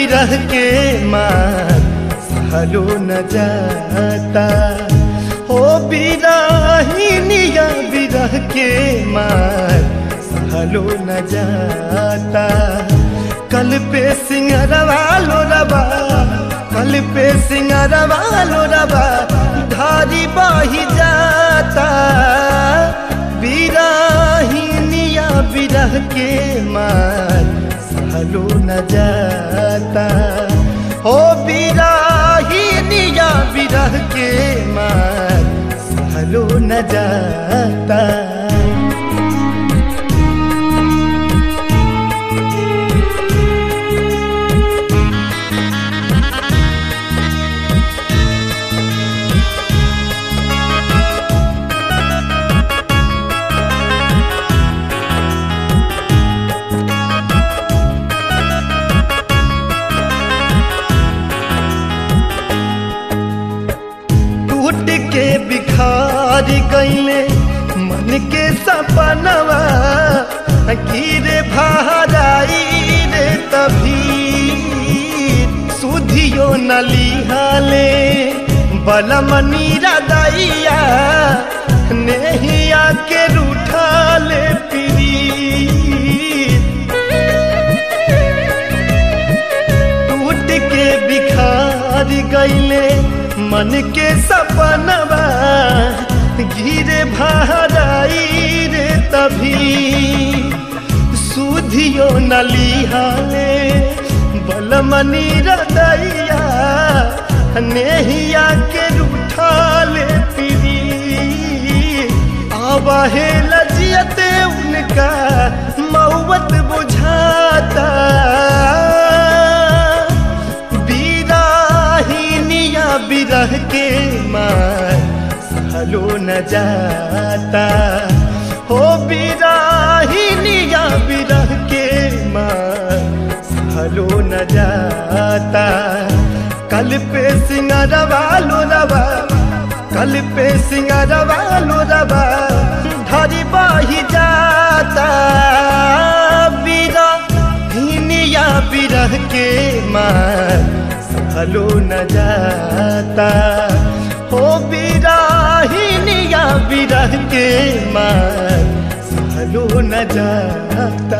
बिरह के मार सहलो न जाता। हो बिरहिनिया बिरह के मार सहलो न जाता। कल पे सिंगरवा लो रबा, कल पे सिंगरवा लो रबा धारी बाही जाता। बिरहिनिया बिरह के मार सहलो न जाता। हो बिरहिनिया बिरह के मार सहलो न जाता। के बिखार गईले मन के सपनवा, गिरे भाराई रे तभी सुधियो न लिहाले। बलमनी रदैया नेहिया के रूठाले पीरी। टूट के बिखार गईले मन के सपनवा, गिरे भाराई रे तभी सुधियो न लिहाले। बलमनी रदैया नेहिया के रूठाले पीरी। आवाहे लजियते उनका मौत बुझाता। बिरह के मार सहलो न जाता। हो बिरहिनिया बिरह के मार सहलो न जाता। कल पे सिंगरवा लो रबा, कल पे सिंगरवा लो रबा धारी बाही जाता। बिरहिनिया बिरह के मार सहलो न जाता। हो बिरहिनिया बिरह के मार सहलो न जाता।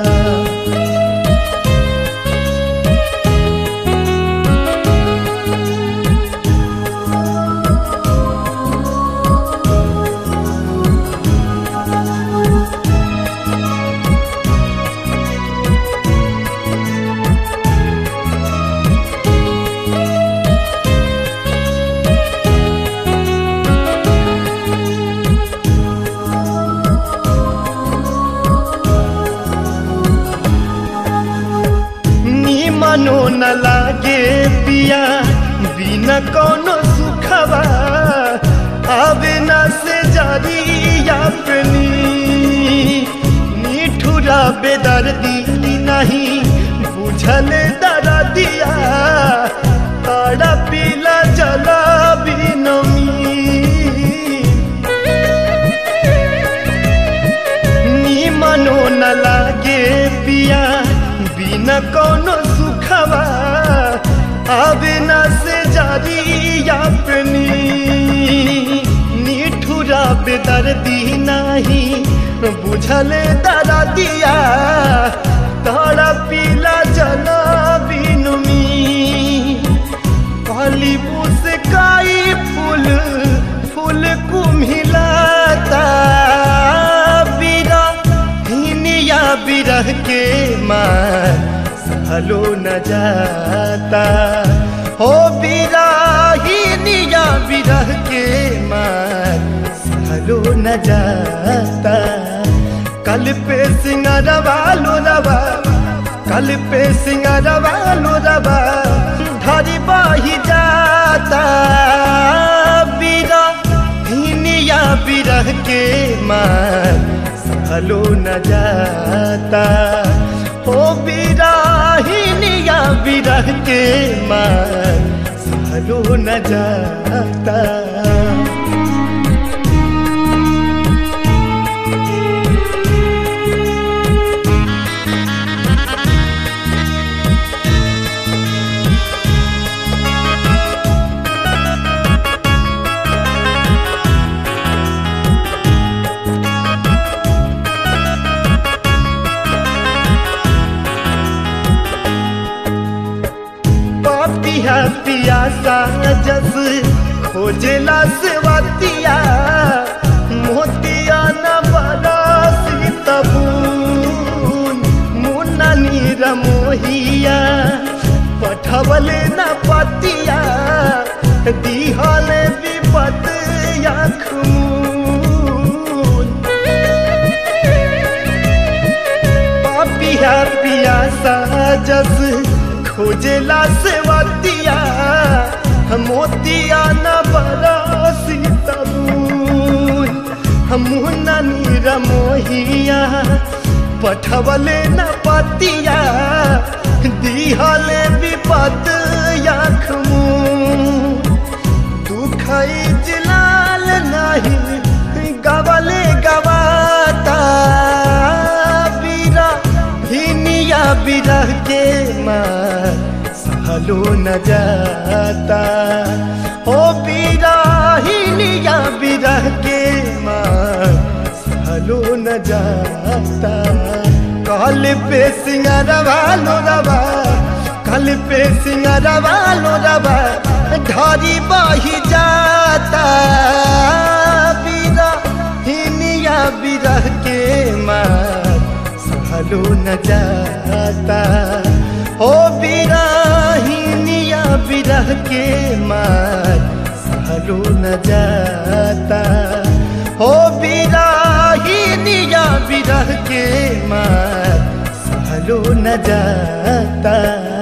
मनो न लागे पिया बिना कोनो सुखवा। आवे न से जारी अपनी निठुरा बेदर्दी नहीं बुझल दर्दिया। तारा पीला जला बिनमी नी मनो न लागे पिया बिना कोनो सुखवा। आवे न से जारी अपनी निठुरा बेदर्दी नहीं बुझल दर्दिया। तारा पीला जना बिनुमी काली मुस्काई फूल फूल कुम्हिलाता। बिरहिनिया बिरह के मार सहलो न जाता। हो बिरहिनिया बिरह के मार सहलो न जाता। कल पे सिंगरवा लो रबा, कल पे सिंगरवा लो रबा धारी बाही जाता। बिरहिनिया बिरह के मार सहलो न जाता। हो बिरहिनिया बिरह के मार सहलो न जाता। पियासा जस खोजेला सेवतिया मोतिया न बरसी तबून मुन्ना नीर मोहिया पठवले न पतिया दिहले विपत खून पापिया पियासा जस खोजेला सेवतिया मोतिया न बरसी तबून मुन्ना नीर मोहिया पठवले न पतिया दिहले विपत खून दुख जिलाल नहीं गवले गवाता बीरा हिनिया बिरह के मार सहलो न जाता ओ बीरा हिनिया बिरह के मार सहलो न जाता कल पे सिंगारवा लो रवा कल पे सिंगारवा लो रवा ढारी बही जाता बीरा हिनिया बिरह के मार सहलो न जाता ओ बीरा हिनिया बिरह के मार सहलो न जाता ओ बीरा हिनिया बिरह के मार सहलो न जाता।